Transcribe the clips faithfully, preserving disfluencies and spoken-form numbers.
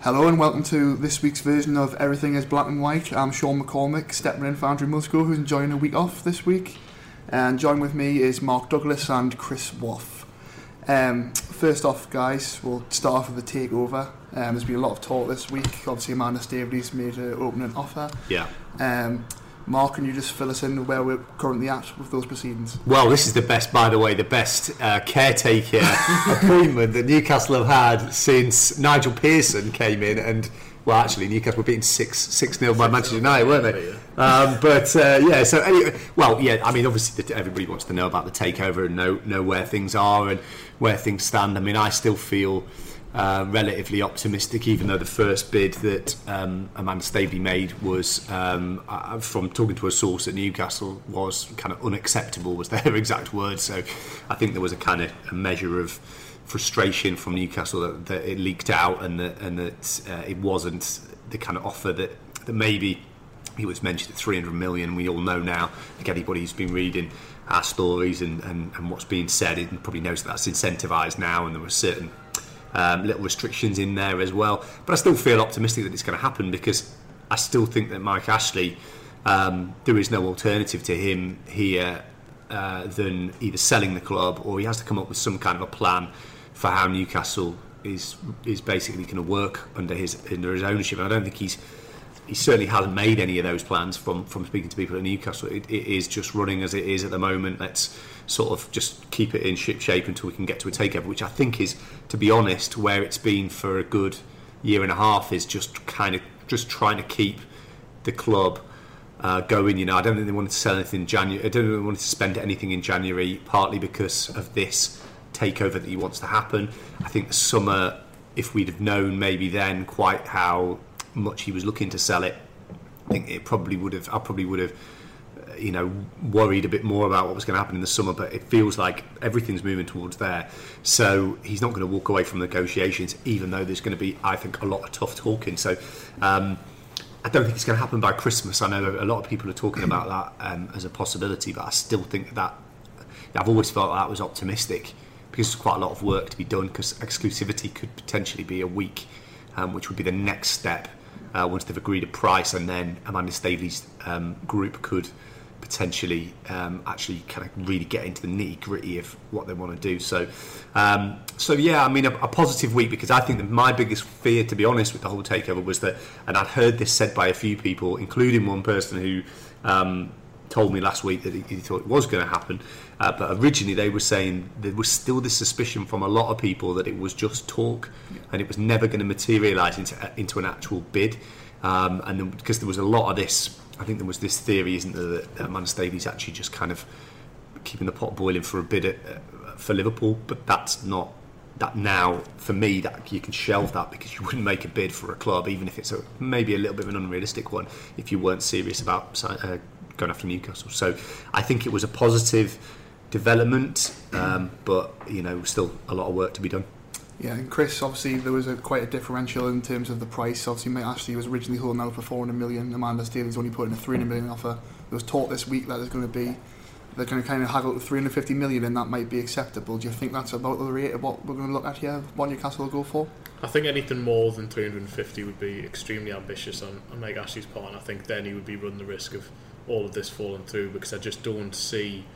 Hello and welcome to this week's version of Everything is Black and White. I'm Sean McCormick, stepping in for Andrew Musgrove, who's enjoying a week off this week. And joined with me is Mark Douglas and Chris Woff. Um, first off, guys, we'll start off with the takeover. Um, there's been a lot of talk this week. Obviously, Amanda Staveley's made an opening offer. Yeah. Um, Mark, can you just fill us in where we're currently at with those proceedings? Well, this is the best, by the way, the best uh, caretaker appointment that Newcastle have had since Nigel Pearson came in. And, well, actually, Newcastle were beaten six six nil by Manchester United, weren't they? Um, but, uh, yeah, so anyway, well, yeah, I mean, obviously, everybody wants to know about the takeover and know, know where things are and where things stand. I mean, I still feel Uh, relatively optimistic, even though the first bid that um, Amanda Staveley made was, um, uh, from talking to a source at Newcastle, was kind of unacceptable, was their exact word. So I think there was a kind of a measure of frustration from Newcastle that, that it leaked out and that, and that uh, it wasn't the kind of offer that, that maybe it was mentioned at three hundred million. We all know now, like anybody who's been reading our stories and, and, and what's being said, it probably knows that that's incentivised now, and there were certain Um, little restrictions in there as well, but I still feel optimistic that it's going to happen, because I still think that Mike Ashley, um, there is no alternative to him here uh, than either selling the club, or he has to come up with some kind of a plan for how Newcastle is is basically going to work under his under his ownership. And I don't think he's he certainly hasn't made any of those plans from from speaking to people at Newcastle. It, it is just running as it is at the moment. Let's sort of just keep it in ship shape until we can get to a takeover, which I think is, to be honest, where it's been for a good year and a half, is just kind of just trying to keep the club uh, going. You know, I don't think they wanted to sell anything in January. I don't think they wanted to spend anything in January, partly because of this takeover that he wants to happen. I think the summer, if we'd have known maybe then quite how much he was looking to sell it, I think it probably would have. I probably would have. You know, worried a bit more about what was going to happen in the summer, but it feels like everything's moving towards there. So he's not going to walk away from negotiations, even though there's going to be, I think, a lot of tough talking. So um, I don't think it's going to happen by Christmas. I know a lot of people are talking about that um, as a possibility, but I still think that I've always felt that was optimistic, because there's quite a lot of work to be done, because exclusivity could potentially be a week, um, which would be the next step uh, once they've agreed a price, and then Amanda Staveley's um, group could potentially um, actually kind of really get into the nitty gritty of what they want to do. So, um, so yeah, I mean, a, a positive week, because I think that my biggest fear, to be honest, with the whole takeover was that, and I'd heard this said by a few people, including one person who um, told me last week that he, he thought it was going to happen, uh, but originally they were saying there was still this suspicion from a lot of people that it was just talk, yeah, and it was never going to materialise into into an actual bid, um, and then, because there was a lot of this. I think there was this theory, isn't there, that Amanda Staveley's actually just kind of keeping the pot boiling for a bid at, uh, for Liverpool, but that's not that now. For me, that you can shelve that, because you wouldn't make a bid for a club, even if it's a, maybe a little bit of an unrealistic one, if you weren't serious about uh, going after Newcastle. So I think it was a positive development, um, but you know, still a lot of work to be done. Yeah, and Chris, obviously there was a, quite a differential in terms of the price. Obviously, Mike Ashley was originally holding out for four hundred million. Amanda Staveley's only put in a three hundred million offer. There was talk this week that there's going to be, they're going to kind of haggle to three hundred fifty million, and that might be acceptable. Do you think that's about the rate of what we're going to look at here, what Newcastle will go for? I think anything more than three hundred fifty would be extremely ambitious on, on Mike Ashley's part, and I think then he would be running the risk of all of this falling through, because I just don't see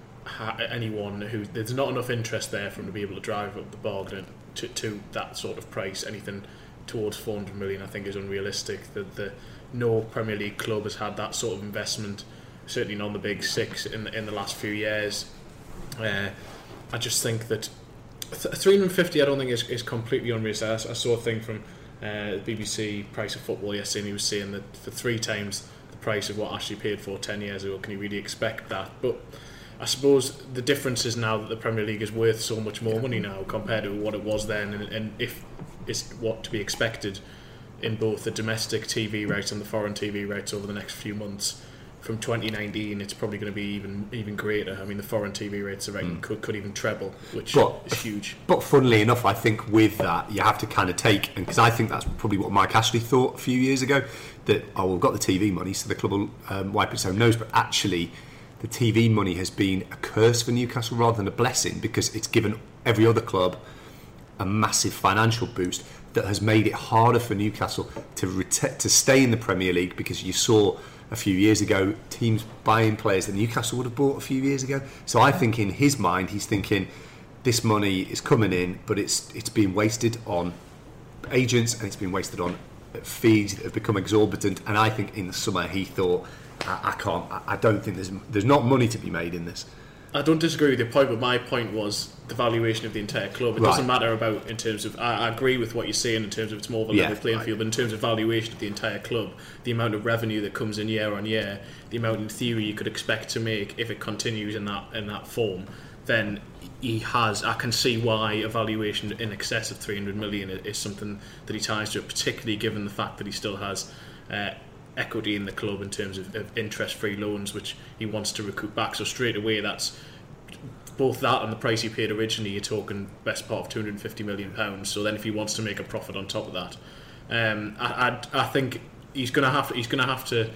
ha- anyone who, there's not enough interest there for him to be able to drive up the bargain to, to that sort of price. Anything towards four hundred million I think is unrealistic. The, the no Premier League club has had that sort of investment, certainly not the big six in the, in the last few years. Uh, I just think that th- three hundred fifty I don't think is, is completely unrealistic. I, I saw a thing from uh, the B B C Price of Football yesterday, and he was saying that for three times the price of what Ashley paid for ten years ago, can you really expect that? But I suppose the difference is now that the Premier League is worth so much more money now compared to what it was then, and, and if it's what to be expected in both the domestic T V rights and the foreign T V rights over the next few months. From twenty nineteen, it's probably going to be even even greater. I mean, the foreign T V rates are right, mm. could could even treble, which but, is huge. But funnily enough, I think with that you have to kind of take, and because I think that's probably what Mike Ashley thought a few years ago, that oh, we've got the T V money, so the club will um, wipe its own nose. But actually, the T V money has been a curse for Newcastle rather than a blessing, because it's given every other club a massive financial boost. that has made it harder for Newcastle to ret- to stay in the Premier League, because you saw a few years ago teams buying players that Newcastle would have bought a few years ago. So I think in his mind he's thinking this money is coming in, but it's it's being wasted on agents and it's been wasted on fees that have become exorbitant. And I think in the summer he thought, I, I can't, I, I don't think there's there's not money to be made in this. I don't disagree with your point, but my point was the valuation of the entire club. It Right. doesn't matter about in terms of. I, I agree with what you're saying in terms of it's more of a level Yeah, playing right. field, but in terms of valuation of the entire club, the amount of revenue that comes in year on year, the amount in theory you could expect to make if it continues in that in that form, then he has. I can see why a valuation in excess of three hundred million is something that he ties to it, particularly given the fact that he still has. Uh, equity in the club in terms of, of interest-free loans which he wants to recoup back, so straight away that's both that and the price he paid originally. You're talking best part of two hundred fifty million pounds, so then if he wants to make a profit on top of that, um, I, I, I think he's going to have to, he's going to have to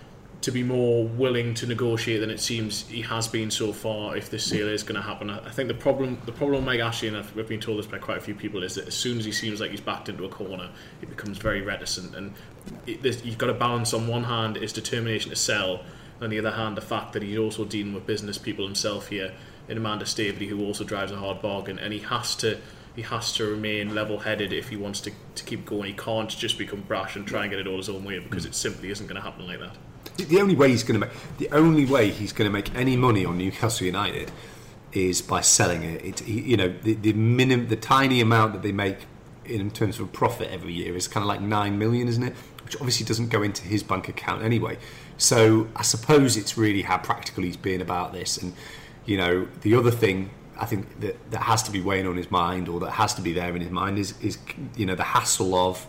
to be more willing to negotiate than it seems he has been so far if this sale is going to happen. I, I think the problem the problem with Mike Ashley, and I've, I've been told this by quite a few people, is that as soon as he seems like he's backed into a corner, he becomes very reticent, and it, you've got to balance on one hand his determination to sell, and on the other hand the fact that he's also dealing with business people himself here in Amanda Staveley, who also drives a hard bargain, and he has to he has to remain level-headed if he wants to, to keep going. He can't just become brash and try and get it all his own way, because it simply isn't going to happen like that. The only way he's going to make the only way he's going to make any money on Newcastle United is by selling it. It you know the the minim, the tiny amount that they make in terms of profit every year is kind of like nine million, isn't it? Which obviously doesn't go into his bank account anyway. So I suppose it's really how practical he's been about this. And you know the other thing I think that that has to be weighing on his mind, or that has to be there in his mind, is is you know the hassle of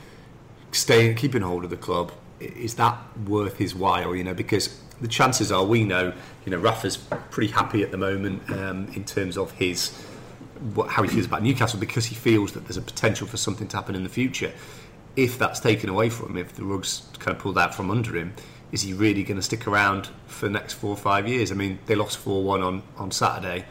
staying, keeping hold of the club. Is that worth his while? You know, because the chances are, we know, you know, Rafa's pretty happy at the moment um, in terms of his what, how he feels about Newcastle, because he feels that there's a potential for something to happen in the future. If that's taken away from him, if the rug's kind of pulled out from under him, is he really going to stick around for the next four or five years? I mean, they lost four one on on Saturday,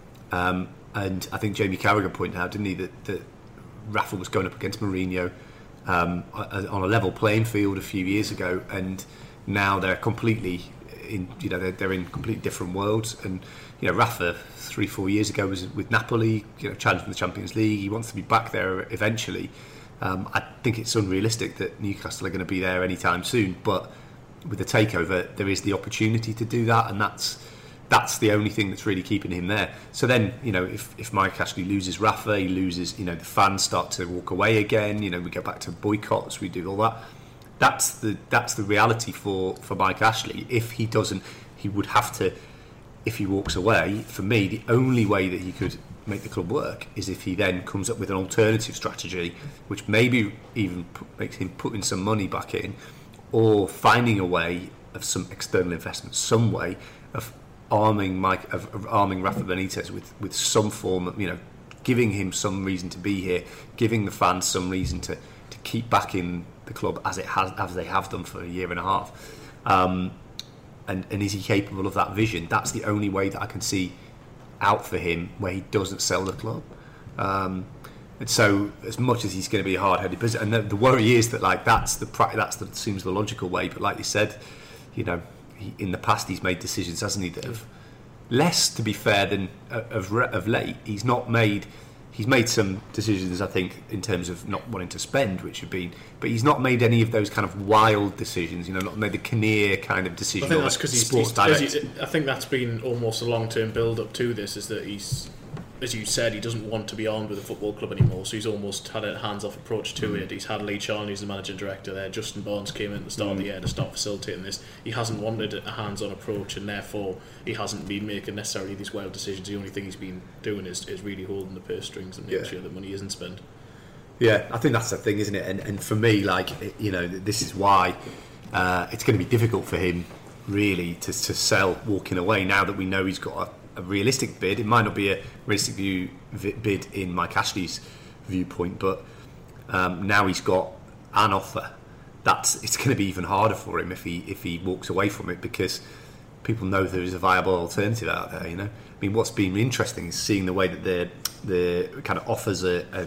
um, and I think Jamie Carragher pointed out, didn't he, that, that Rafa was going up against Mourinho Um, on a level playing field a few years ago, and now they're completely in, you know, they're, they're in completely different worlds. And you know, Rafa three, four years ago was with Napoli, you know, challenging for the Champions League. He wants to be back there eventually. Um, I think it's unrealistic that Newcastle are going to be there anytime soon, but with the takeover, there is the opportunity to do that, and that's that's the only thing that's really keeping him there. So then, you know, if, if Mike Ashley loses Rafa, he loses, you know, the fans start to walk away again, you know, we go back to boycotts, we do all that. That's the that's the reality for, for Mike Ashley. If he doesn't, he would have to, if he walks away, for me, the only way that he could make the club work is if he then comes up with an alternative strategy, which maybe even put, makes him putting some money back in, or finding a way of some external investment, some way of arming Mike of, of arming Rafa Benitez with, with some form of, you know, giving him some reason to be here, giving the fans some reason to, to keep backing the club as it has as they have done for a year and a half. Um, and, and is he capable of that vision? That's the only way that I can see out for him where he doesn't sell the club. Um, and so, as much as he's going to be a hard-headed business, and the, the worry is that like that's the that's the seems the logical way. But like you said, you know, he, in the past he's made decisions, hasn't he, that have less, to be fair, than uh, of of late. He's not made. He's made some decisions, I think, in terms of not wanting to spend, which have been, but he's not made any of those kind of wild decisions. You know, not made the Kinnear kind of decision. I think that's because he's, sports he's, he's I think that's been almost a long-term build-up to this. Is that he's, as you said, he doesn't want to be armed with a football club anymore. So he's almost had a hands-off approach to mm. it. He's had Lee Charnley as the managing director there. Justin Barnes came in at the start mm. of the year to start facilitating this. He hasn't wanted a hands-on approach, and therefore he hasn't been making necessarily these wild decisions. The only thing he's been doing is, is really holding the purse strings and making yeah. sure that money isn't spent. Yeah, I think that's the thing, isn't it? And, and for me, like, you know, this is why uh, it's going to be difficult for him, really, to, to sell walking away now that we know he's got a a realistic bid. It might not be a realistic view, bid in Mike Ashley's viewpoint, but um, now he's got an offer. That's it's going to be even harder for him if he if he walks away from it, because people know there is a viable alternative out there. You know, I mean, what's been interesting is seeing the way that the the kind of offers are, are,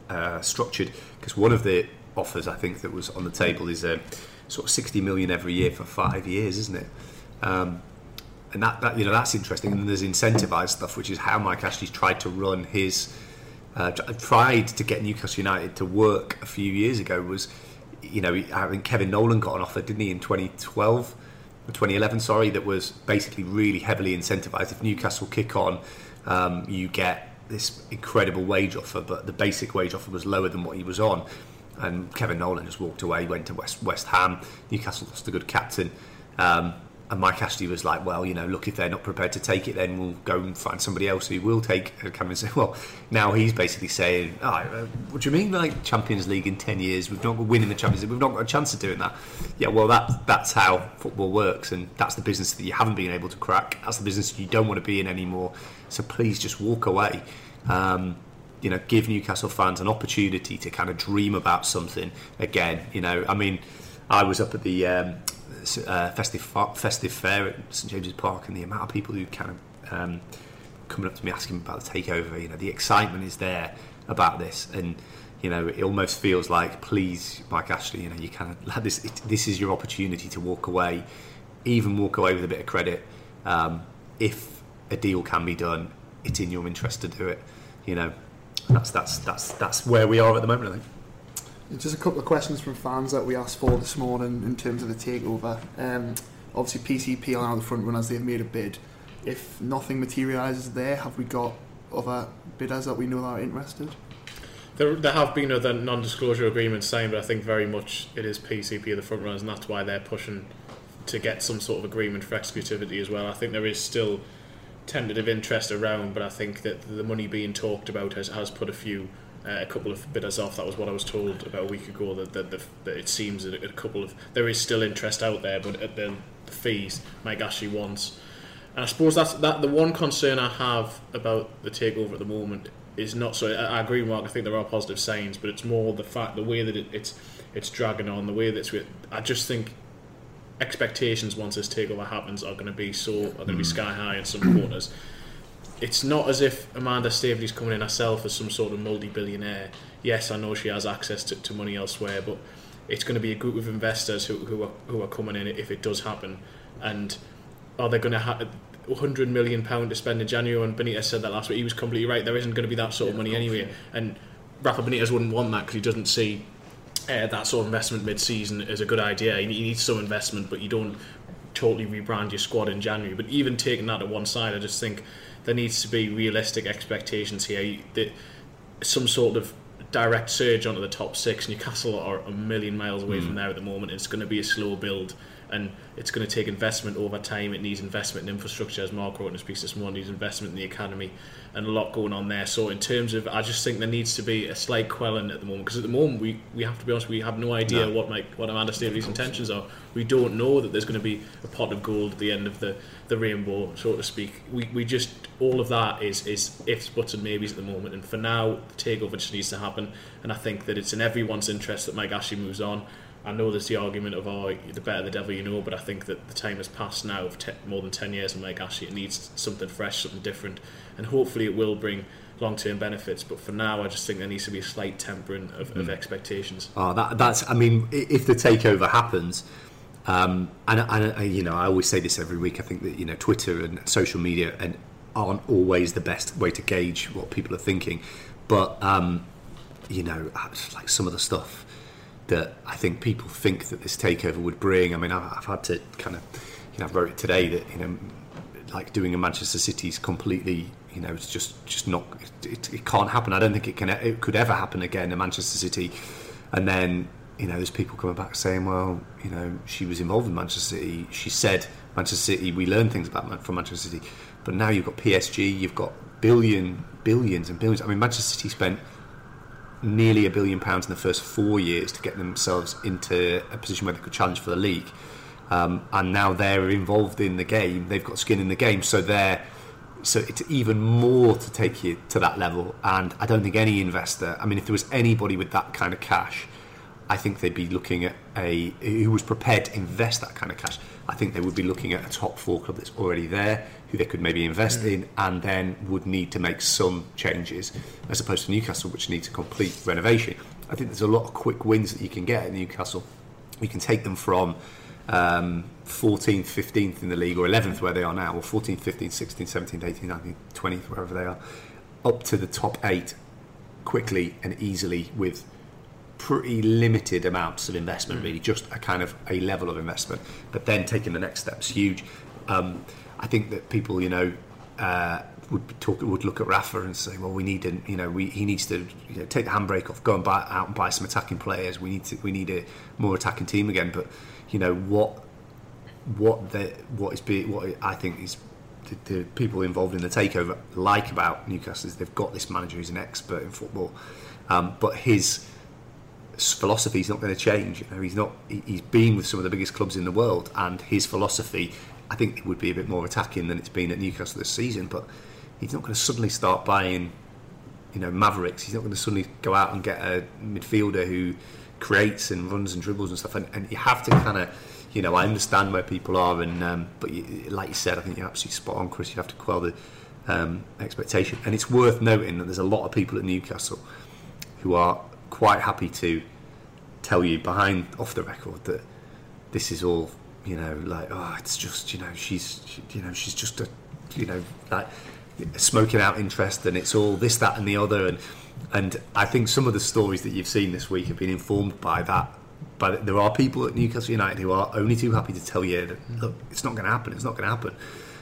uh, structured, because one of the offers I think that was on the table is a sort of sixty million every year for five years, isn't it? Um, and that, that you know that's interesting. And then there's incentivised stuff, which is how Mike Ashley's tried to run his uh, tried to get Newcastle United to work a few years ago. Was you know I think Kevin Nolan got an offer, didn't he, in twenty twelve or twenty eleven? Sorry, that was basically really heavily incentivised. If Newcastle kick on, um, you get this incredible wage offer, but the basic wage offer was lower than what he was on. And Kevin Nolan just walked away, went to West West Ham. Newcastle lost a good captain. Um, and Mike Ashley was like, well, you know, look, if they're not prepared to take it, then we'll go and find somebody else who will take it. Cameron said, well, now he's basically saying, oh, what do you mean, like Champions League in ten years? We've not got winning the Champions League. We've not got a chance of doing that. Yeah, well, that, that's how football works. And that's the business that you haven't been able to crack. That's the business you don't want to be in anymore. So please just walk away. Um, you know, give Newcastle fans an opportunity to kind of dream about something again. You know, I mean, I was up at the um, uh, festive festive fair at St James's Park, and the amount of people who kind of um, coming up to me asking about the takeover. You know, the excitement is there about this, and you know, it almost feels like, please, Mike Ashley, you know, you kind of this. It, this is your opportunity to walk away, even walk away with a bit of credit. Um, if a deal can be done, it's in your interest to do it. You know. That's that's that's that's where we are at the moment, I think. Just a couple of questions from fans that we asked for this morning in terms of the takeover. Um, obviously, P C P are now the front runners. They've made a bid. If nothing materialises there, have we got other bidders that we know that are interested? There, there have been other non-disclosure agreements signed, but I think very much it is P C P are the front runners, and that's why they're pushing to get some sort of agreement for exclusivity as well. I think there is still tentative interest around, but I think that the money being talked about has, has put a few, uh, a couple of bidders off. That was what I was told about a week ago, that, that, the, that it seems that a couple of, there is still interest out there, but at the, the fees Mike Ashley wants. And I suppose that's that. The one concern I have about the takeover at the moment is not so. I, I agree with Mark. I think there are positive signs, but it's more the fact, the way that it, it's it's dragging on, the way that it's. I just think expectations once this takeover happens are going to be so are going to be sky high in some quarters. It's not as if Amanda Staveley's coming in herself as some sort of multi-billionaire. Yes, I know she has access to, to money elsewhere, but it's going to be a group of investors who who are who are coming in if it does happen. And are they going to have one hundred million pounds to spend in January? And Benitez said that last week. He was completely right. There isn't going to be that sort of money anyway. And Rafa Benitez wouldn't want that because he doesn't see Uh, that sort of investment mid-season is a good idea. You need some investment, but you don't totally rebrand your squad in January. But even taking that to one side, I just think there needs to be realistic expectations here. That some sort of direct surge onto the top six. Newcastle are a million miles away mm. from there at the moment. It's going to be a slow build, and it's going to take investment over time. It needs investment in infrastructure, as Mark wrote in his piece this morning. It needs investment in the academy, and a lot going on there. So in terms of, I just think there needs to be a slight quelling at the moment, because at the moment we, we have to be honest, we have no idea no. what Mike, what Amanda Staveley's intentions are. We don't know that there's going to be a pot of gold at the end of the, the rainbow, so to speak. We we just, all of that is is ifs, buts and maybes at the moment, and for now the takeover just needs to happen, and I think that it's in everyone's interest that Mike Ashley moves on. I know there's the argument of, oh, the better the devil you know, but I think that the time has passed now of te- more than ten years of Mike Ashley. It needs something fresh, something different, and hopefully it will bring long-term benefits. But for now, I just think there needs to be a slight tempering of, mm. of expectations. Oh, that, that's, I mean, if the takeover happens, um, and, and you know, I always say this every week, I think that, you know, Twitter and social media and aren't always the best way to gauge what people are thinking, but, um, you know, like some of the stuff that I think people think that this takeover would bring. I mean, I've, I've had to kind of, you know, I wrote it today that, you know, like doing a Manchester City's completely, you know, it's just just not, it, it can't happen. I don't think it can, it could ever happen again in Manchester City. And then, you know, there's people coming back saying, well, you know, she was involved in Manchester City. She said Manchester City, we learned things about from Manchester City. But now you've got P S G, you've got billion, billions and billions. I mean, Manchester City spent nearly a billion pounds in the first four years to get themselves into a position where they could challenge for the league, um, and now they're involved in the game. They've got skin in the game, so they're so it's even more to take you to that level. And I don't think any investor, I mean, if there was anybody with that kind of cash, I think they'd be looking at a who was prepared to invest that kind of cash. I think they would be looking at a top four club that's already there, who they could maybe invest mm. in, and then would need to make some changes, as opposed to Newcastle, which needs a complete renovation. I think there's a lot of quick wins that you can get at Newcastle. You can take them from um, fourteenth, fifteenth in the league, or eleventh where they are now, or fourteenth, fifteenth, sixteenth, seventeenth, eighteenth, nineteenth, twentieth, wherever they are, up to the top eight quickly and easily with pretty limited amounts of investment, really, just a kind of a level of investment, but then taking the next step's huge. Um, I think that people, you know, uh, would talk, would look at Rafa and say, well, we need to, you know, we, he needs to you know, take the handbrake off, go and buy out and buy some attacking players. We need to, we need a more attacking team again. But you know what, what the what is be what I think is the, the people involved in the takeover like about Newcastle is they've got this manager who's an expert in football, um, but his philosophy is not going to change. You know, he's not. He, he's been with some of the biggest clubs in the world, and his philosophy, I think, it would be a bit more attacking than it's been at Newcastle this season. But he's not going to suddenly start buying, you know, Mavericks. He's not going to suddenly go out and get a midfielder who creates and runs and dribbles and stuff. And, and you have to kind of, you know, I understand where people are, and um, but you, like you said, I think you're absolutely spot on, Chris. You have to quell the um, expectation, and it's worth noting that there's a lot of people at Newcastle who are quite happy to tell you behind off the record that this is all, you know, like, oh, it's just, you know, she's she, you know she's just a, you know, like smoking out interest, and it's all this, that and the other, and and I think some of the stories that you've seen this week have been informed by that. But there are people at Newcastle United who are only too happy to tell you that, look, it's not going to happen, it's not going to happen.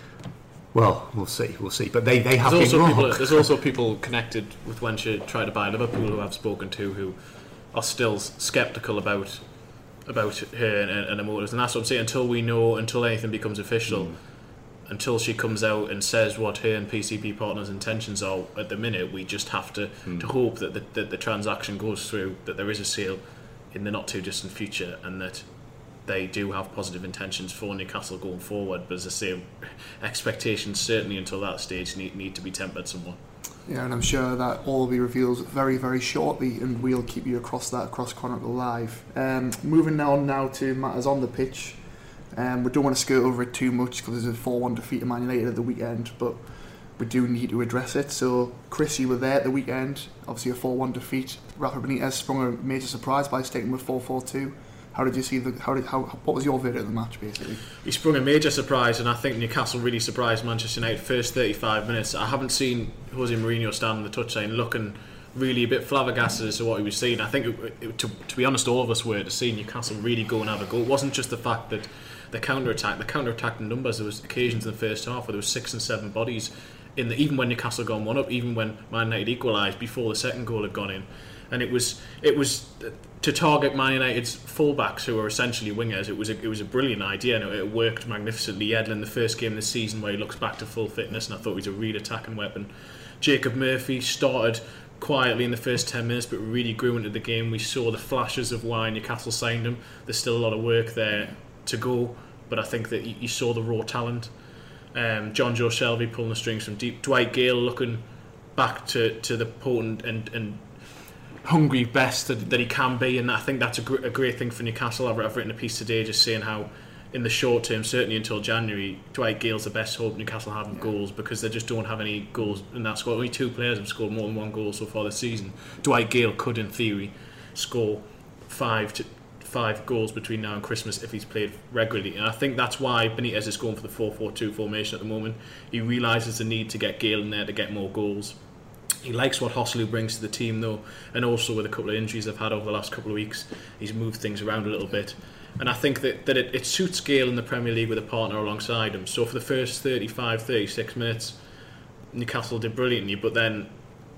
Well, we'll see, we'll see. But they, they have there's been also wrong. People, there's also people connected with when she tried to buy Liverpool who I've spoken to who are still sceptical about about her and, and her motives. And that's what I'm saying, until we know, until anything becomes official, mm. until she comes out and says what her and P C B partners' intentions are at the minute, we just have to, mm. to hope that the, that the transaction goes through, that there is a sale in the not too distant future, and that they do have positive intentions for Newcastle going forward. But as I say, expectations certainly until that stage need, need to be tempered somewhat. Yeah, and I'm sure that all will be revealed very, very shortly, and we'll keep you across that across Chronicle Live. Um, moving on now to matters on the pitch. Um, we don't want to skirt over it too much because there's a four one defeat of Man United at the weekend, but we do need to address it. So, Chris, you were there at the weekend. Obviously, a four one defeat. Rafa Benitez sprung a major surprise by sticking with four four two. How did you see the? How did? How? What was your verdict of the match, basically? He sprung a major surprise, and I think Newcastle really surprised Manchester United. First thirty-five minutes, I haven't seen Jose Mourinho stand on the touchline looking really a bit flabbergasted as to what he was seeing. I think, it, it, to, to be honest, all of us were to see Newcastle really go and have a go. It wasn't just the fact that the counter attack, the counter attack in numbers. There was occasions in the first half where there was six and seven bodies in the, even when Newcastle had gone one up, even when Man United equalised before the second goal had gone in. And it was it was to target Man United's fullbacks, who are essentially wingers. It was a, it was a brilliant idea, and it, it worked magnificently. Yedlin, the first game of the season where he looks back to full fitness, and I thought he was a real attacking weapon. Jacob Murphy started quietly in the first ten minutes, but really grew into the game. We saw the flashes of why Newcastle signed him. There's still a lot of work there to go, but I think that you saw the raw talent. Um, John Joe Shelby pulling the strings from deep. Dwight Gale looking back to, to the potent and, and hungry best that, that he can be, and I think that's a, gr- a great thing for Newcastle. I've, I've written a piece today just saying how in the short term, certainly until January, Dwight Gale's the best hope Newcastle have in yeah. goals, because they just don't have any goals in that squad. Only two players have scored more than one goal so far this season. Dwight Gale could, in theory, score five to five goals between now and Christmas if he's played regularly, and I think that's why Benitez is going for the four four two formation at the moment. He realises the need to get Gale in there to get more goals. He likes what Joselu brings to the team, though, and also with a couple of injuries they've had over the last couple of weeks, he's moved things around a little bit. And I think that, that it, it suits Gale in the Premier League with a partner alongside him. So for the first thirty-five, thirty-six minutes, Newcastle did brilliantly, but then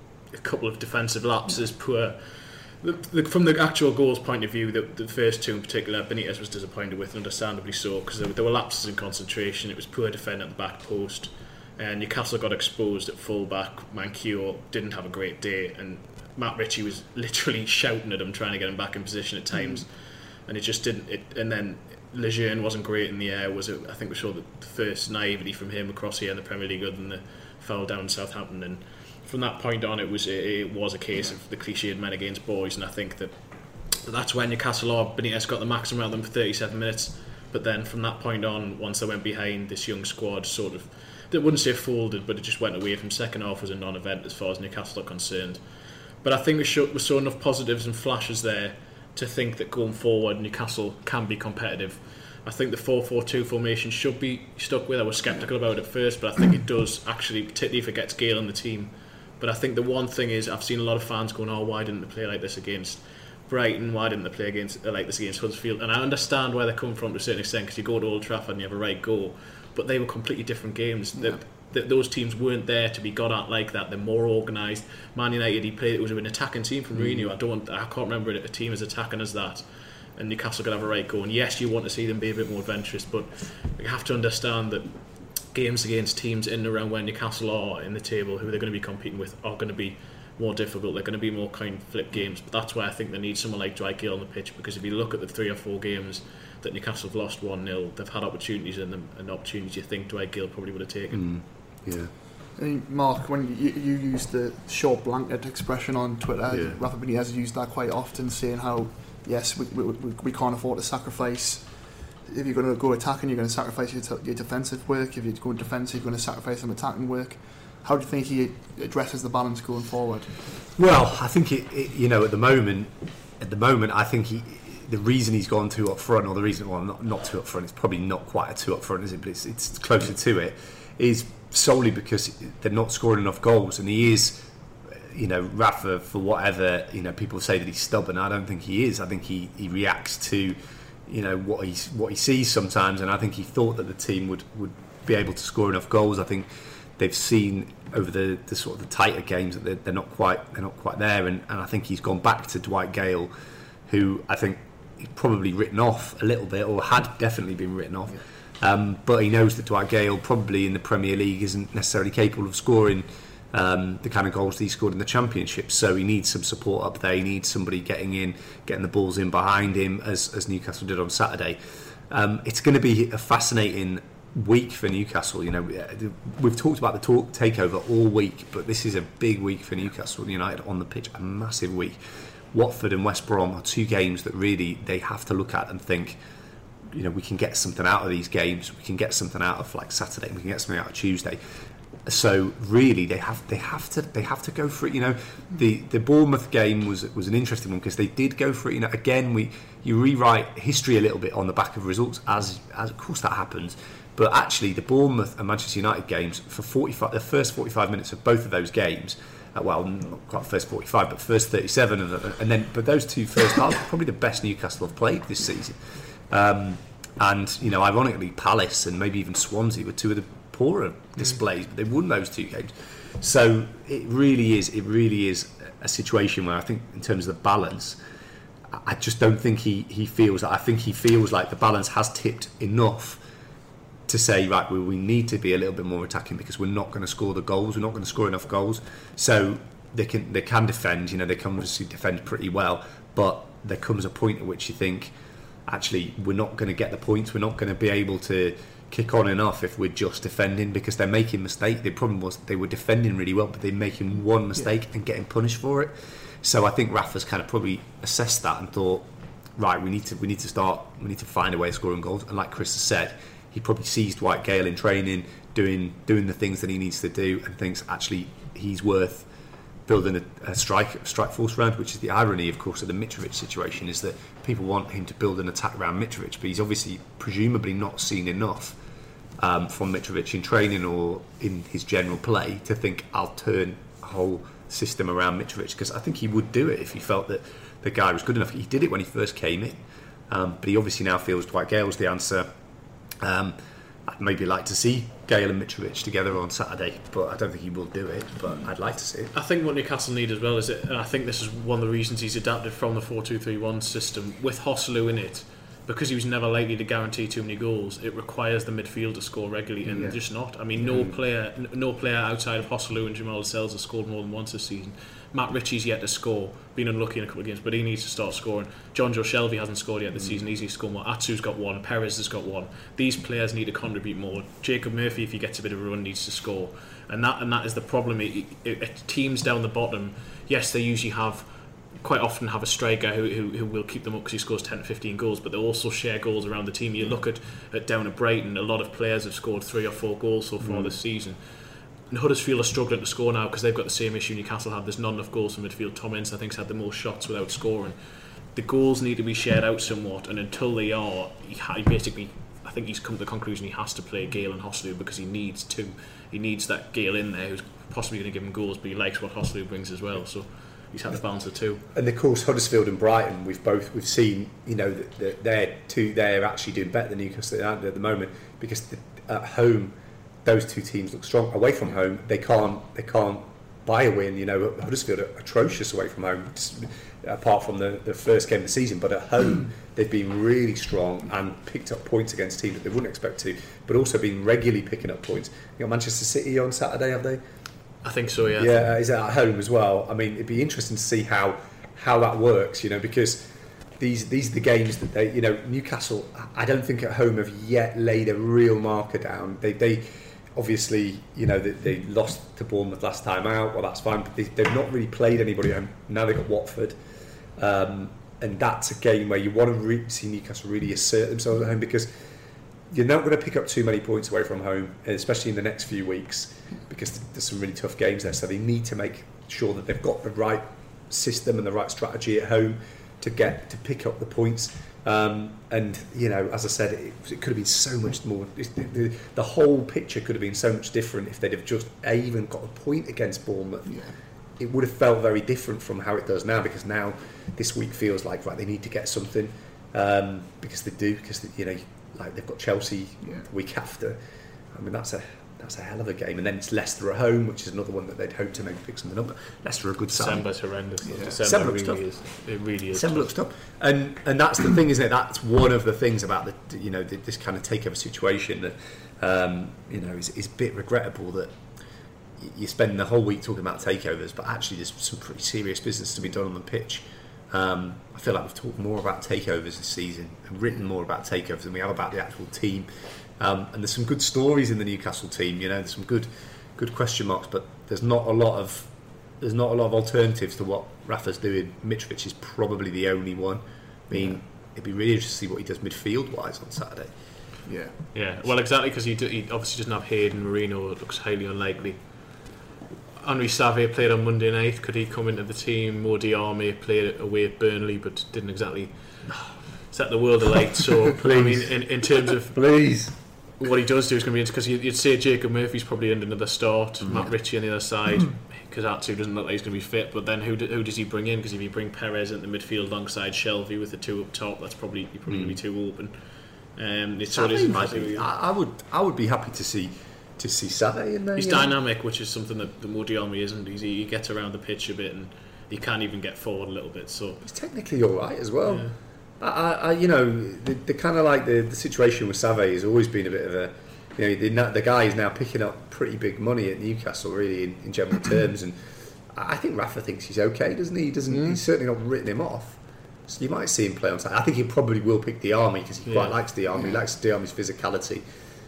a couple of defensive lapses, poor. The, the, from the actual goals point of view, the, the first two in particular, Benitez was disappointed with, understandably so, because there, there were lapses in concentration. It was poor defending at the back post. And Newcastle got exposed at full-back. Manquillo didn't have a great day, and Matt Ritchie was literally shouting at him, trying to get him back in position at times, mm. and it just didn't. It, and then Lejeune wasn't great in the air. Was it? I think we saw the first naivety from him across here in the Premier League, other than the foul down in Southampton. And from that point on, it was it, it was a case of the cliched men against boys, and I think that that's when Newcastle or Benitez got the maximum out of them for thirty-seven minutes. But then from that point on, once they went behind, this young squad sort of, they wouldn't say folded, but it just went away. From second half was a non-event as far as Newcastle are concerned. But I think we, show, we saw enough positives and flashes there to think that going forward Newcastle can be competitive. I think the four four two formation should be stuck with. I was sceptical about it first, but I think it does actually, particularly if it gets Gale in the team. But I think the one thing is, I've seen a lot of fans going, oh, why didn't they play like this against Brighton? Why didn't they play against like this against Huddersfield? And I understand where they're coming from to a certain extent, because you go to Old Trafford and you have a right go, but they were completely different games. Yeah. The, the, those teams weren't there to be got at like that. They're more organised. Man United, he played, it was an attacking team from Mourinho. Mm. I don't, I can't remember a team as attacking as that. And Newcastle could have a right go. And yes, you want to see them be a bit more adventurous, but you have to understand that games against teams in and around where Newcastle are in the table, who they're going to be competing with, are going to be more difficult. They're going to be more kind of flip games. But that's why I think they need someone like Dwight Gale on the pitch, because if you look at the three or four games that Newcastle have lost one nil, they've had opportunities in them, and opportunities you think Dwight Gale probably would have taken. Mm, yeah. And Mark, when you, you used the short blanket expression on Twitter, yeah. Rafa Benitez used that quite often, saying how, yes, we, we, we can't afford to sacrifice. If you're going to go attacking, you're going to sacrifice your, t- your defensive work. If you're going defensive, you're going to sacrifice some attacking work. How do you think he addresses the balance going forward? Well, I think it, it, you know, at the moment, at the moment, I think he, the reason he's gone two up front, or the reason, well, not, not two up front, it's probably not quite a two up front, is it? But it's, it's closer to it, is solely because they're not scoring enough goals, and he is, you know, Rafa, for whatever, you know, people say that he's stubborn. I don't think he is. I think he, he reacts to, you know, what he what he sees sometimes, and I think he thought that the team would, would be able to score enough goals. I think they've seen over the, the sort of the tighter games that they're, they're not quite they're not quite there, and, and I think he's gone back to Dwight Gale, who I think he's probably written off a little bit, or had definitely been written off. Yeah. Um, but he knows that Dwight Gale probably in the Premier League isn't necessarily capable of scoring um, the kind of goals that he scored in the Championship. So he needs some support up there. He needs somebody getting in, getting the balls in behind him, as, as Newcastle did on Saturday. Um, it's going to be a fascinating week for Newcastle. You know, we've talked about the talk, takeover all week, but this is a big week for Newcastle United on the pitch, a massive week. Watford and West Brom are two games that really they have to look at and think, you know, we can get something out of these games. We can get something out of like Saturday. We can get something out of Tuesday. So really, they have they have to they have to go for it. You know, the the Bournemouth game was was an interesting one because they did go for it. You know, again, we you rewrite history a little bit on the back of results, as as of course that happens. But actually, the Bournemouth and Manchester United games for forty-five, the first forty-five minutes of both of those games. Uh, well, not quite first forty-five, but first thirty-seven, and, and then but those two first halves are probably the best Newcastle have played this season. Um, and you know, ironically, Palace and maybe even Swansea were two of the poorer displays, but they won those two games. So it really is, it really is a situation where I think, in terms of the balance, I just don't think he he feels that. I think he feels like the balance has tipped enough to say, right, well, we need to be a little bit more attacking because we're not going to score the goals. We're not going to score enough goals. So they can they can defend. You know, they can obviously defend pretty well, but there comes a point at which you think, actually, we're not going to get the points. We're not going to be able to kick on enough if we're just defending, because they're making mistakes. The problem was they were defending really well, but they're making one mistake yeah. and getting punished for it. So I think Rafa's kind of probably assessed that and thought, right, we need to we need to start we need to find a way of scoring goals. And like Chris has said, he probably sees Dwight Gale in training doing doing the things that he needs to do and thinks actually he's worth building a, a strike strike force round, which is the irony, of course, of the Mitrovic situation, is that people want him to build an attack around Mitrovic, but he's obviously presumably not seen enough um, from Mitrovic in training or in his general play to think I'll turn a whole system around Mitrovic, because I think he would do it if he felt that the guy was good enough. He did it when he first came in, um, but he obviously now feels Dwight Gale's the answer. Um, I'd maybe like to see Gale and Mitrovic together on Saturday, but I don't think he will do it, but I'd like to see it. I think what Newcastle need as well is it, and I think this is one of the reasons he's adapted from the four two three one system with Joselu in it, because he was never likely to guarantee too many goals. It requires the midfield to score regularly, and yeah. they're just not. I mean, no mm. player no player outside of Joselu and Jamal Lascelles has scored more than once this season. Matt Ritchie's yet to score, been unlucky in a couple of games, but he needs to start scoring. John Joe Shelby hasn't scored yet this mm. season, he needs to score more. Atsu's got one, Perez has got one. These players need to contribute more. Jacob Murphy, if he gets a bit of a run, needs to score. And that and that is the problem. It, it, it, teams down the bottom, yes, they usually have quite often have a striker who, who, who will keep them up because he scores ten to fifteen goals, but they also share goals around the team. You look at, at down at Brighton, a lot of players have scored three or four goals so far mm. this season. And Huddersfield are struggling to score now because they've got the same issue Newcastle had. There's not enough goals from midfield. Tom Ince, I think, has had the most shots without scoring. The goals need to be shared out somewhat, and until they are, he, he basically, I think he's come to the conclusion he has to play Gale and Hoslu because he needs to. He needs that Gale in there who's possibly going to give him goals, but he likes what Hoslu brings as well. So he's had to balance the two. And of course, Huddersfield and Brighton, we've both we've seen, you know, that, that they're two. They're actually doing better than Newcastle at the moment because the, at home, those two teams look strong. Away from home, they can't they can't buy a win. You know, Huddersfield are atrocious away from home, just, apart from the, the first game of the season. But at home, they've been really strong and picked up points against teams that they wouldn't expect to, but also been regularly picking up points. You got Manchester City on Saturday, have they? I think so, yeah. Yeah, is at home as well. I mean, it'd be interesting to see how how that works, you know, because these these are the games that they, you know, Newcastle, I don't think at home have yet laid a real marker down. They they obviously, you know, they, they lost to Bournemouth last time out. Well, that's fine, but they, they've not really played anybody at home. Now they've got Watford. Um, and that's a game where you want to re- see Newcastle really assert themselves at home because you're not going to pick up too many points away from home, especially in the next few weeks, because there's some really tough games there. So they need to make sure that they've got the right system and the right strategy at home to get to pick up the points. Um, and you know, as I said, it, it could have been so much more. The, the, the whole picture could have been so much different if they'd have just even got a point against Bournemouth. Yeah. It would have felt very different from how it does now, because now this week feels like, right, they need to get something, um, because they do, because they, you know, like they've got Chelsea yeah. the week after. I mean, that's a that's a hell of a game, and then it's Leicester at home, which is another one that they'd hope to maybe pick something up. But Leicester are a good side. December's horrendous. Yeah. December, December looks really tough. is. It really is. December looks tough, and and that's the thing, isn't it? That's one of the things about the, you know, the, this kind of takeover situation that um, you know is, is a bit regrettable that you spend the whole week talking about takeovers, but actually there's some pretty serious business to be done on the pitch. Um, I feel like we've talked more about takeovers this season and written more about takeovers than we have about the actual team. Um, and there's some good stories in the Newcastle team. You know, there's some good, good question marks, but there's not a lot of there's not a lot of alternatives to what Rafa's doing. Mitrovic is probably the only one. I mean, yeah. it'd be really interesting to see what he does midfield wise on Saturday. Yeah, yeah. Well, exactly, because he, do, he obviously doesn't have Hayden. Marino looks highly unlikely. Henri Save played on Monday night. Could he come into the team? Mo Diarmi played away at Burnley, but didn't exactly set the world alight. So, I mean, in, in terms of please, what he does do is going to be interesting, because you'd say Jacob Murphy's probably in another start. Mm. Matt Ritchie on the other side. Kazatsu doesn't look like he's going to be fit, but then who do, who does he bring in? Because if you bring Perez into the midfield alongside Shelvey with the two up top, that's probably you're probably mm. going to be too open. Um, it's, so it is I, I would I would be happy to see. To see Save in there. He's dynamic, which is something that the Mo Diarmi isn't. He's, he gets around the pitch a bit, and he can even get forward a little bit. So he's technically all right as well. Yeah. I, I, you know, the, the kind of like the, the situation with Save has always been a bit of a, you know, the, the guy is now picking up pretty big money at Newcastle, really, in, in general terms, and I think Rafa thinks he's okay, doesn't he? He doesn't. Mm. He's certainly not written him off. So you might see him play on Saturday. I think he probably will pick Diarmi because he yeah. quite likes Diarmi. He likes Diarmi's physicality.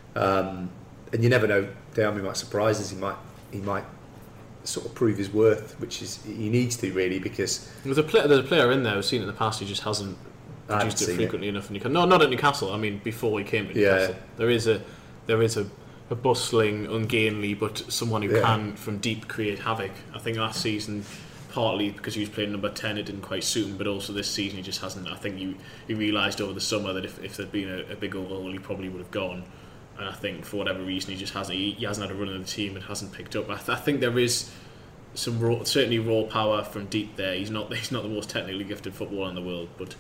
Um, And you never know, Diarmi might surprise us. He might, he might sort of prove his worth, which is he needs to really, because there's a player, there's a player in there who's seen it in the past. He just hasn't produced it frequently it. enough. In Newcastle. No, not at Newcastle. I mean, before he came to Newcastle, yeah. there is a there is a, a bustling, ungainly, but someone who yeah. can from deep create havoc. I think last season, partly because he was playing number ten, it didn't quite suit him, but also this season he just hasn't. I think you he realised over the summer that if, if there'd been a, a big overhaul, he probably would have gone. And I think for whatever reason he just hasn't he, he hasn't had a run in the team and hasn't picked up. I, th- I think there is some raw, certainly raw power from deep there. He's not he's not the most technically gifted footballer in the world, but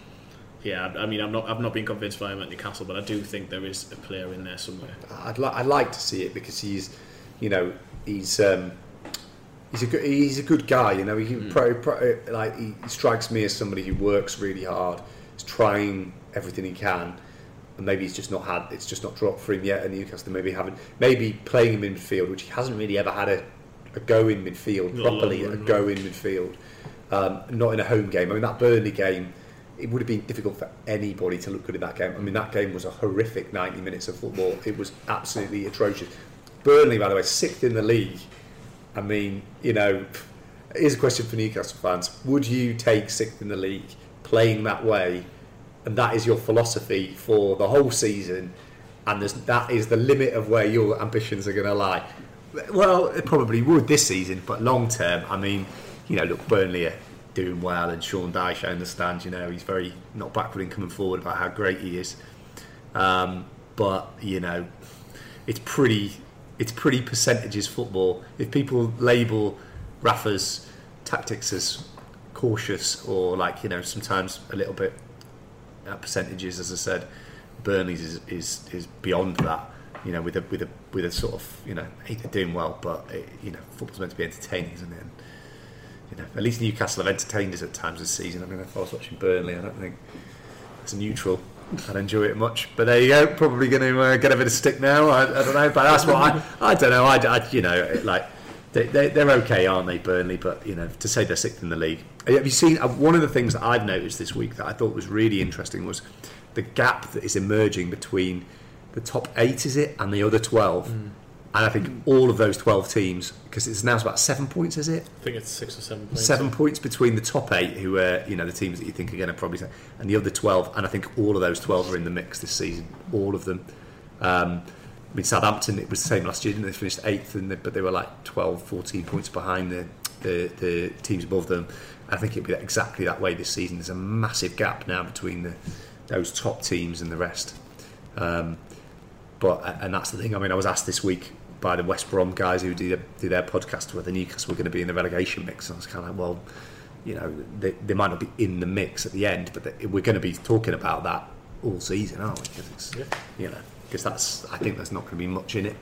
yeah, I, I mean I'm not I've not been convinced by him at Newcastle, but I do think there is a player in there somewhere. I'd like I'd like to see it because he's, you know, he's um, he's a good he's a good guy. You know, he mm. pro, pro, like he strikes me as somebody who works really hard, is trying everything he can. And maybe he's just not had it's just not dropped for him yet at Newcastle. Maybe haven't maybe playing him in midfield, which he hasn't really ever had a, a go in midfield not properly, a, a go in midfield, um, not in a home game. I mean, that Burnley game, it would have been difficult for anybody to look good in that game. I mean, that game was a horrific ninety minutes of football. It was absolutely atrocious. Burnley, by the way, sixth in the league. I mean, you know, Here's a question for Newcastle fans. Would you take sixth in the league, playing that way, and that is your philosophy for the whole season, and that is the limit of where your ambitions are going to lie? Well, it probably would this season, but long term, I mean, you know, look, Burnley are doing well, and Sean Dyche, I understand, you know, he's very not backward in coming forward about how great he is. Um, but, you know, it's pretty, it's pretty percentages football. If people label Rafa's tactics as cautious or, like, you know, sometimes a little bit at percentages, as I said, Burnley's is, is is beyond that. You know, with a with a with a sort of, you know, I hate they're doing well, but it, you know, football's meant to be entertaining, isn't it? And, you know, at least Newcastle have entertained us at times this season. I mean, if I was watching Burnley, I don't think as a neutral I'd enjoy it much. But there you go. Probably going to uh, get a bit of stick now. I, I don't know, but that's what I I don't know. I, I you know, like. They, they, they're okay, aren't they, Burnley? But, you know, to say they're sixth in the league. Have you seen, uh, one of the things that I've noticed this week that I thought was really interesting was the gap that is emerging between the top eight, is it, and the other twelve. Mm. And I think all of those twelve teams, because it's now about seven points, is it? I think it's six or seven points. Seven points between the top eight, who are, you know, the teams that you think are going to probably say, and the other twelve. And I think all of those twelve are in the mix this season. All of them. Um, I mean, Southampton, it was the same last year, didn't they? They finished eighth, and they, but they were like twelve, fourteen points behind the, the, the teams above them. I think it'll be exactly that way this season. There's a massive gap now between the, those top teams and the rest. Um, but and that's the thing. I mean, I was asked this week by the West Brom guys who do, do their podcast whether Newcastle were going to be in the relegation mix. And I was kind of like, well, you know, they, they might not be in the mix at the end, but they, we're going to be talking about that all season, aren't we? Because it's, yeah. you know. Because that's, I think there's not going to be much in it.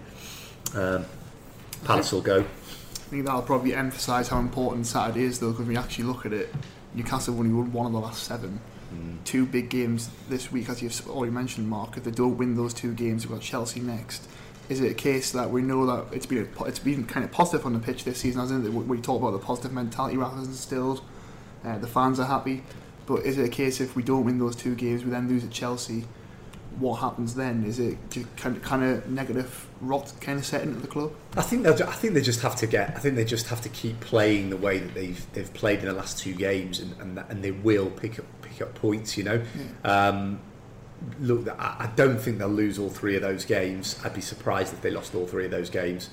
Um, Palace will go. I think that'll probably emphasise how important Saturday is, though, because when you actually look at it, Newcastle have only won one of the last seven. Mm. Two big games this week, as you've already mentioned, Mark. If they don't win those two games, we've got Chelsea next. Is it a case that we know that it's been a, it's been kind of positive on the pitch this season, hasn't it? We talk about the positive mentality Rafa's instilled. Uh, the fans are happy, but is it a case if we don't win those two games, we then lose at Chelsea? What happens then? Is it kind of, kind of negative rot kind of setting at the club? I think they I think they just have to get. I think they just have to keep playing the way that they've they've played in the last two games, and and, and they will pick up pick up points. You know, yeah. um, look, I, I don't think they'll lose all three of those games. I'd be surprised if they lost all three of those games.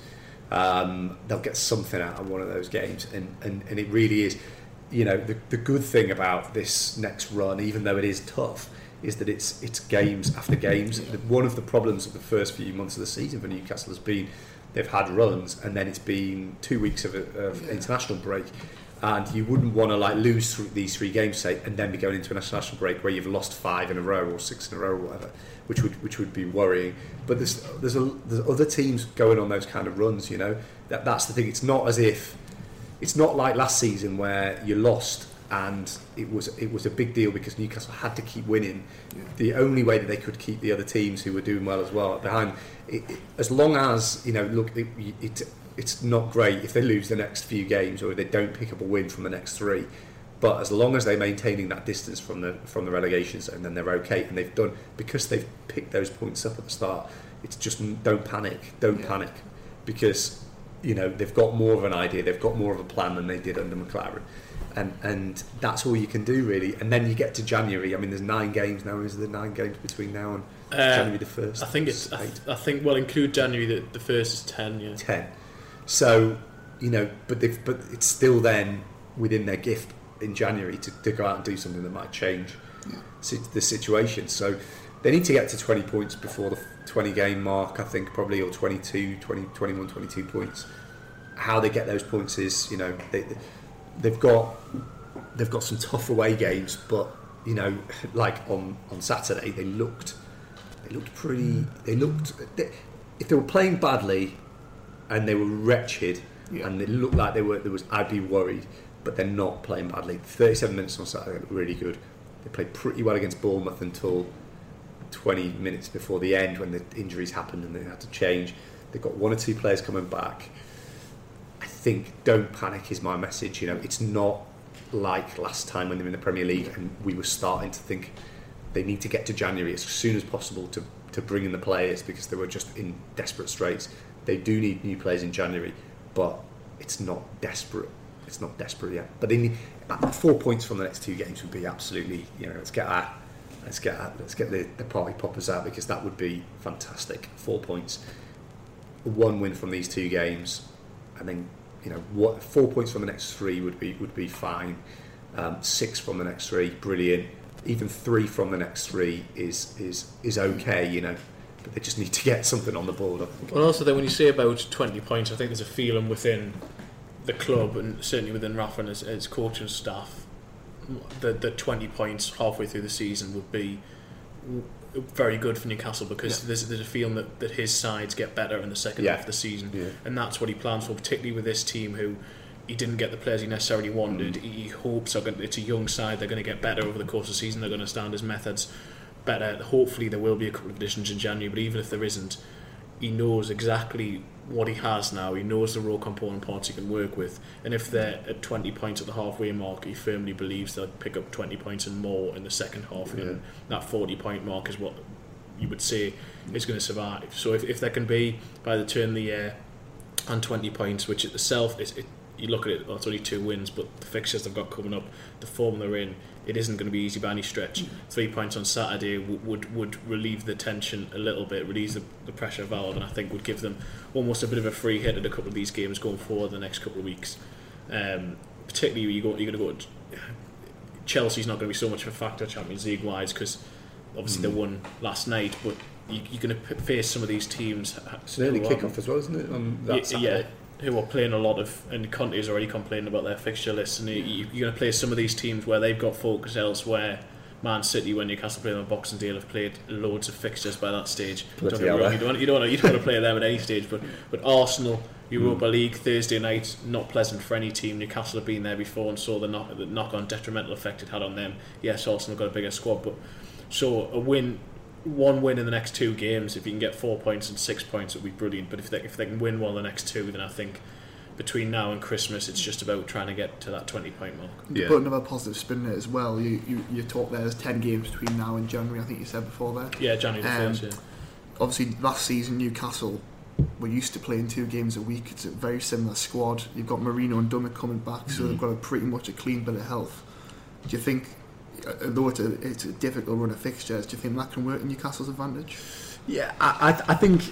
Um, they'll get something out of one of those games, and and, and it really is. You know, the the good thing about this next run, even though it is tough, is that it's it's games after games. Yeah. One of the problems of the first few months of the season for Newcastle has been they've had runs, and then it's been two weeks of, of yeah. international break, and you wouldn't want to like lose th- these three games, say, and then be going into an international break where you've lost five in a row or six in a row or whatever, which would which would be worrying. But there's there's, a, there's other teams going on those kind of runs. You know, that that's the thing. It's not as if it's not like last season where you lost. And it was it was a big deal because Newcastle had to keep winning. Yeah. The only way that they could keep the other teams who were doing well as well behind, it, it, as long as you know, look, it, it it's not great if they lose the next few games or if they don't pick up a win from the next three. But as long as they're maintaining that distance from the from the relegation zone, then they're okay. And they've done because they've picked those points up at the start. It's just don't panic, don't yeah. panic, because you know they've got more of an idea, they've got more of a plan than they did under McLaren. And and that's all you can do really. And then you get to January. I mean, there's nine games now. Is there nine games between now and uh, January the first? I think it's. I, th- I think well, include January. The, the first is ten. Yeah. Ten. So you know, but they've but it's still then within their gift in January to, to go out and do something that might change yeah. the situation. So they need to get to twenty points before the twenty game mark. I think probably or twenty-two, twenty, twenty-one, twenty-two points. How they get those points is you know they. they They've got they've got some tough away games, but you know, like on, on Saturday, they looked they looked pretty. They looked they, if they were playing badly, and they were wretched, yeah. and it looked like they were. There was I'd be worried, but they're not playing badly. thirty-seven minutes on Saturday looked really good. They played pretty well against Bournemouth until twenty minutes before the end when the injuries happened and they had to change. They've got one or two players coming back. I think don't panic is my message. You know, it's not like last time when they were in the Premier League and we were starting to think they need to get to January as soon as possible to, to bring in the players because they were just in desperate straits. They do need new players in January, but it's not desperate it's not desperate yet. But in uh, four points from the next two games would be absolutely, you know, let's get our, let's get our, let's get the, the party poppers out, because that would be fantastic. Four points, one win from these two games, and then, you know, what four points from the next three would be would be fine. Um, six from the next three, brilliant. Even three from the next three is is is okay, you know. But they just need to get something on the board, I think. Well, also, then when you say about twenty points, I think there's a feeling within the club, and certainly within Rafa and his, his coaching staff, that the twenty points halfway through the season would be very good for Newcastle, because yeah. there's, there's a feeling that, that his sides get better in the second yeah. half of the season, yeah. and that's what he plans for, particularly with this team who he didn't get the players he necessarily wanted. Mm. He hopes are going to, it's a young side, they're going to get better over the course of the season, they're going to stand his methods better. Hopefully there will be a couple of additions in January, but even if there isn't, he knows exactly what he has now. He knows the raw component parts he can work with, and if they're at twenty points at the halfway mark, he firmly believes they'll pick up twenty points and more in the second half, yeah. and that forty point mark is what you would say is going to survive. So if, if there can be, by the turn of the year, and twenty points, which at the self is it, you look at it, well, it's only two wins, but the fixtures they've got coming up, the form they're in, it isn't going to be easy by any stretch. Three points on Saturday w- would would relieve the tension a little bit, relieve the, the pressure valve, and I think would give them almost a bit of a free hit at a couple of these games going forward the next couple of weeks. Um, particularly, you go, you're going to go. Chelsea's not going to be so much of a factor Champions League wise, because obviously mm. they won last night, but you, you're going to face some of these teams. It's an early kick-off as well, isn't it? On that yeah, yeah, who are playing a lot of, and Conte's already complaining about their fixture list, and you, you're going to play some of these teams where they've got focus elsewhere. Man City, when Newcastle played on Boxing Day, have played loads of fixtures by that stage. Don't get wrong, you don't you don't you don't want to play them at any stage, but but Arsenal, Europa mm. League Thursday night, not pleasant for any team. Newcastle have been there before and saw the knock the knock on detrimental effect it had on them. Yes, Arsenal got a bigger squad, but so a win. One win in the next two games, if you can get four points and six points, it would be brilliant. But if they, if they can win one of the next two, then I think between now and Christmas, it's just about trying to get to that twenty point mark. Yeah. Put another positive spin in it as well. You you, you talk there's ten games between now and January, I think you said before there. Yeah, January the um, first, yeah. Obviously, last season, Newcastle were used to playing two games a week. It's a very similar squad. You've got Marino and Dummett coming back, so mm-hmm. they've got a pretty much a clean bill of health. Do you think, although it's a, it's a difficult run of fixtures, do you think that can work in Newcastle's advantage? Yeah, I, I, I think.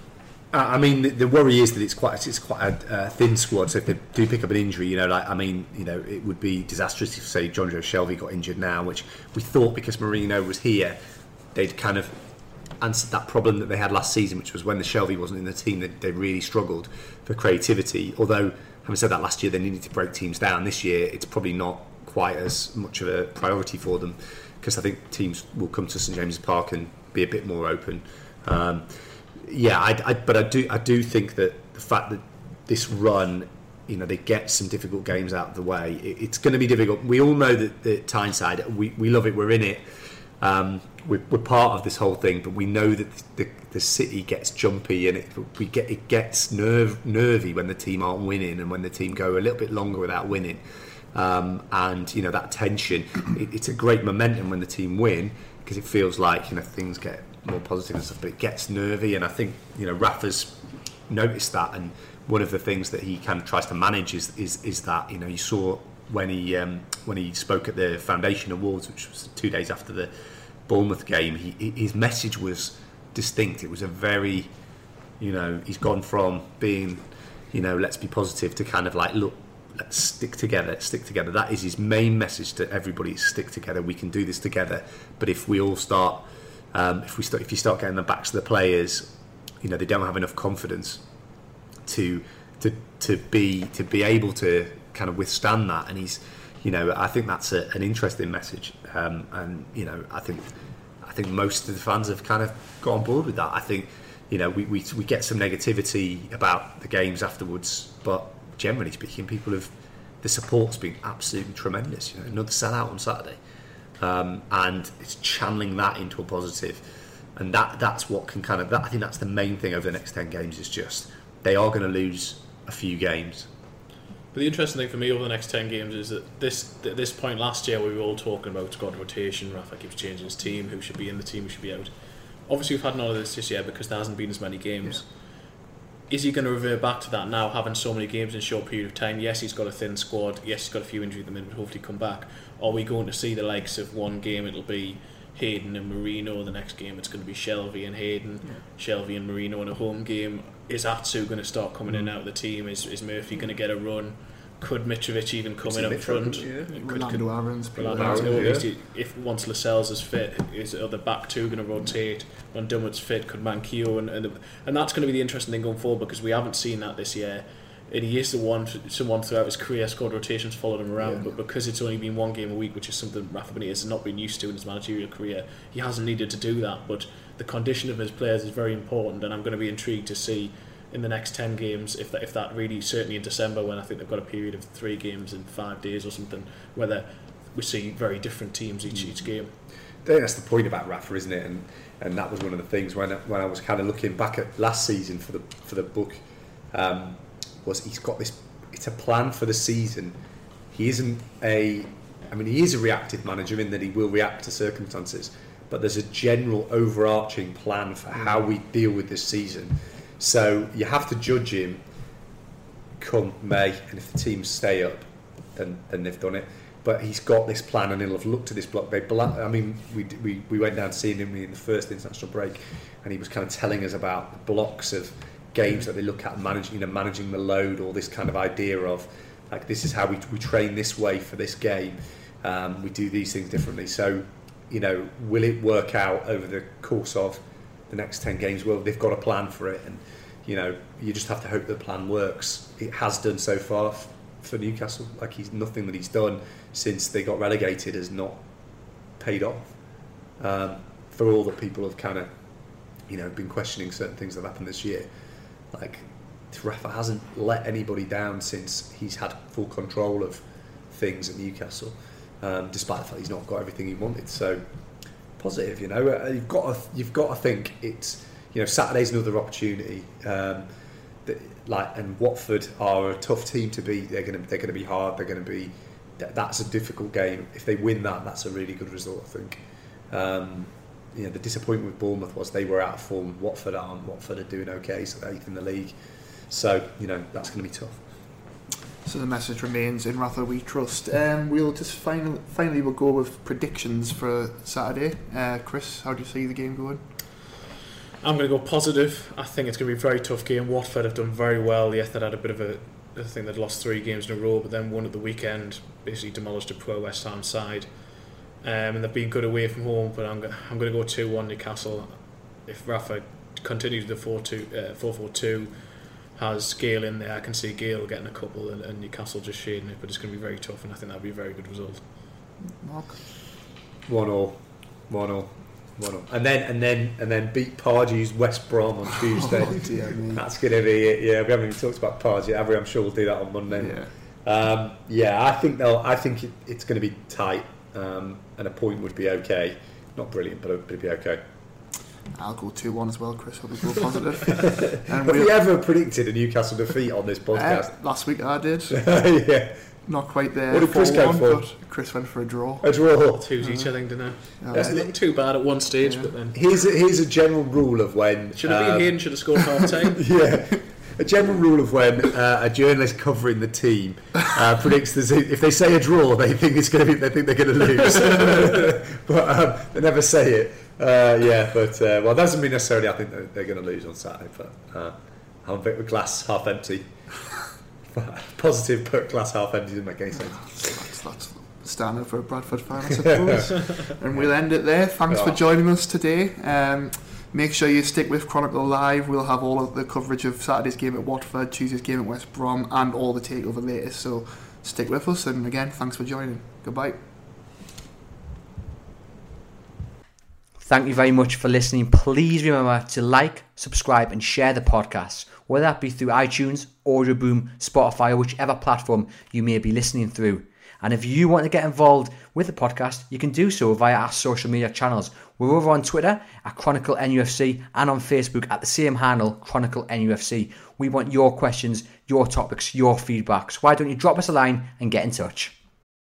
I mean, the, the worry is that it's quite it's quite a uh, thin squad. So if they do pick up an injury, you know, like I mean, you know, it would be disastrous if, say, John Joe Shelvey got injured now, which we thought because Marino was here, they'd kind of answered that problem that they had last season, which was when the Shelvey wasn't in the team, that they really struggled for creativity. Although, having said that, last year they needed to break teams down. This year, it's probably not quite as much of a priority for them, because I think teams will come to St James's Park and be a bit more open. Um, yeah, I, I, but I do I do think that the fact that this run, you know, they get some difficult games out of the way, it, it's going to be difficult. We all know that the Tyneside, we, we love it, we're in it, um, we're, we're part of this whole thing, but we know that the, the city gets jumpy, and it we get it gets nerve, nervy when the team aren't winning, and when the team go a little bit longer without winning. Um, and you know, that tension, it, it's a great momentum when the team win, because it feels like, you know, things get more positive and stuff, but it gets nervy, and I think, you know, Rafa's noticed that, and one of the things that he kind of tries to manage is is, is that, you know, you saw when he um, when he spoke at the Foundation Awards, which was two days after the Bournemouth game, he, his message was distinct. It was a very, you know, he's gone from being, you know, let's be positive, to kind of like, look, let's stick together, stick together. That is his main message to everybody: stick together. We can do this together. But if we all start, um, if we start, if you start getting the backs of the players, you know, they don't have enough confidence to to to be to be able to kind of withstand that. And he's, you know, I think that's a, an interesting message. Um, and you know, I think I think most of the fans have kind of got on board with that. I think, you know, we we, we get some negativity about the games afterwards, but generally speaking, people have, the support's been absolutely tremendous. You know, another sellout on Saturday, um, and it's channeling that into a positive, and that that's what can kind of that. I think that's the main thing over the next ten games. Is just they are going to lose a few games. But the interesting thing for me over the next ten games is that this at this point last year, we were all talking about squad rotation. Rafa keeps changing his team. Who should be in the team? Who should be out? Obviously, we've had none of this this year because there hasn't been as many games. Yeah. is he going to revert back to that now, having so many games in a short period of time? Yes, he's got a thin squad. Yes, he's got a few injuries at the minute, but hopefully come back. Are we going to see the likes of one game it'll be Hayden and Marino, the next game it's going to be Shelvey and Hayden, yeah. Shelvey and Marino in a home game? Is Atsu going to start coming mm. in and out of the team? Is, is Murphy going to get a run? Could Mitrovic even come in up front? Yeah. Could, Rolando Aarons. Rolando, yeah. If once Lascelles is fit, is are the back two going to rotate? When Dunwood's fit, could Manquillo and and, the, and that's going to be the interesting thing going forward, because we haven't seen that this year. And he is the one, someone throughout his career, squad rotations followed him around, yeah. but because it's only been one game a week, which is something Rafa Benitez has not been used to in his managerial career, he hasn't needed to do that. But the condition of his players is very important, and I'm going to be intrigued to see in the next ten games, if that, if that really, certainly in December, when I think they've got a period of three games in five days or something, whether we see very different teams each each game. I think that's the point about Rafa, isn't it? And and that was one of the things when when I was kind of looking back at last season for the for the book, um, was he's got this. It's a plan for the season. He isn't a. I mean, he is a reactive manager in that he will react to circumstances, but there's a general overarching plan for how we deal with this season. So you have to judge him come May, and if the teams stay up, then then they've done it. But he's got this plan, and he'll have looked at this block. They, I mean, we we we went down seeing him in the first international break, and he was kind of telling us about the blocks of games that they look at, managing, you know, managing the load, or this kind of idea of like this is how we we train this way for this game. Um, we do these things differently. So, you know, will it work out over the course of the next ten games? Well, they've got a plan for it, and you know, you just have to hope the plan works. It has done so far f- for Newcastle. Like he's nothing that he's done since they got relegated has not paid off. Um, for all that people have kind of, you know, been questioning certain things that have happened this year, like Rafa hasn't let anybody down since he's had full control of things at Newcastle, um, despite the fact he's not got everything he wanted. So positive, you know, you've got to, you've got to think it's, you know, Saturday's another opportunity. Um, that, like, and Watford are a tough team to beat. They're going to they're going to be hard. They're going to be. That's a difficult game. If they win that, that's a really good result, I think. Um, you know, the disappointment with Bournemouth was they were out of form. Watford aren't. Watford are doing okay, so they're eighth in the league. So you know that's going to be tough. So the message remains: in Rafa we trust. Um, we'll just finally finally we'll go with predictions for Saturday. Uh, Chris, how do you see the game going? I'm going to go positive. I think it's going to be a very tough game. Watford have done very well. Yes, they had a bit of a, I think they'd lost three games in a row, but then one at the weekend, basically demolished a poor West Ham side. Um, and they've been good away from home, but I'm, I'm going to go two one Newcastle. If Rafa continues the four four two, has Gale in there, I can see Gale getting a couple and, and Newcastle just shading it, but it's going to be very tough, and I think that'll be a very good result. Mark? one all. one all. And then and then and then beat Pardew's West Brom on Tuesday. Oh, dear me. That's going to be it. Yeah, we haven't even talked about Pardew, have we? I'm sure we'll do that on Monday. Yeah, um, yeah. I think they'll. I think it, it's going to be tight, um, and a point would be okay. Not brilliant, but it'd be okay. I'll go two one as well, Chris. Hope we go positive. Have we'll, we ever predicted a Newcastle defeat on this podcast? Uh, last week I did. Yeah. Not quite there. What did Chris go for? Chris went for a draw. A draw. Two's each, I think, didn't it? Yeah. It wasn't too bad at one stage, yeah. but then... Here's a, here's a general rule of when... Should have um, been Hayden, should have scored half time. Yeah. A general rule of when uh, a journalist covering the team uh, predicts the, if they say a draw, they think it's going to be, they think they're going to lose, but um, they never say it. Uh, yeah, but uh, well, that doesn't mean necessarily I think they're, they're going to lose on Saturday. But uh, I'm a bit of a glass half empty. Positive, but glass half empty doesn't make any sense. That's, that's standard for a Bradford fan, I suppose. And we'll end it there. Thanks oh. for joining us today. Um, Make sure you stick with Chronicle Live. We'll have all of the coverage of Saturday's game at Watford, Tuesday's game at West Brom, and all the takeover latest. So stick with us, and again, thanks for joining. Goodbye. Thank you very much for listening. Please remember to like, subscribe, and share the podcast, whether that be through iTunes, Audioboom, Spotify, or whichever platform you may be listening through. And if you want to get involved with the podcast, you can do so via our social media channels. We're over on Twitter at Chronicle N U F C and on Facebook at the same handle, Chronicle N U F C. We want your questions, your topics, your feedback. So why don't you drop us a line and get in touch?